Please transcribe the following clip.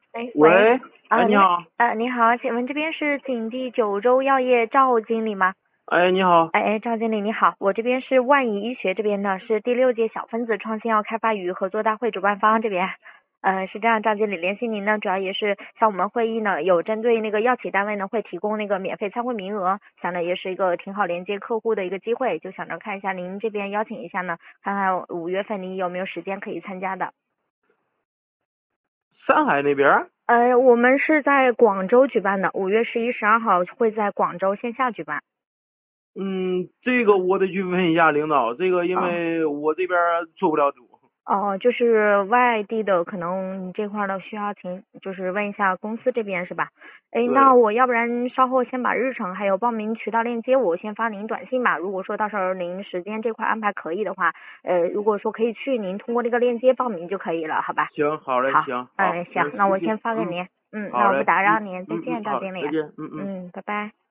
哎，喂， 喂，哎，你好。 你好，请问这边是景地九州药业赵经理吗？ 哎，你好。 赵经理你好，我这边是万怡医学这边的，是第6届小分子创新药开发与合作大会主办方这边。是这样，赵经理联系您呢，主要也是像我们会议呢，有针对那个药企单位呢，会提供那个免费参会名额，想着也是一个挺好连接客户的一个机会，就想着看一下您这边邀请一下呢，看看5月份你有没有时间可以参加的。 上海那边儿。 我们是在广州举办的，5月11、12号会在广州线下举办。 这个我得去问一下领导，这个因哦为我这边儿做不了主。 哦，就是外地的，可能你这块儿的需要就是问一下公司这边是吧？哎，那对。 我要不然稍后先把日程还有报名渠道链接我先发您短信吧。如果说到时候您时间这块安排可以的话，如果说可以去，您通过这个链接报名就可以了，好吧？ 行，好嘞， 好， 行，好， 行， 没事，谢谢。 那我先发给您。那我不好嘞。 打扰您，再见，赵好， 经理。 再见。 拜拜。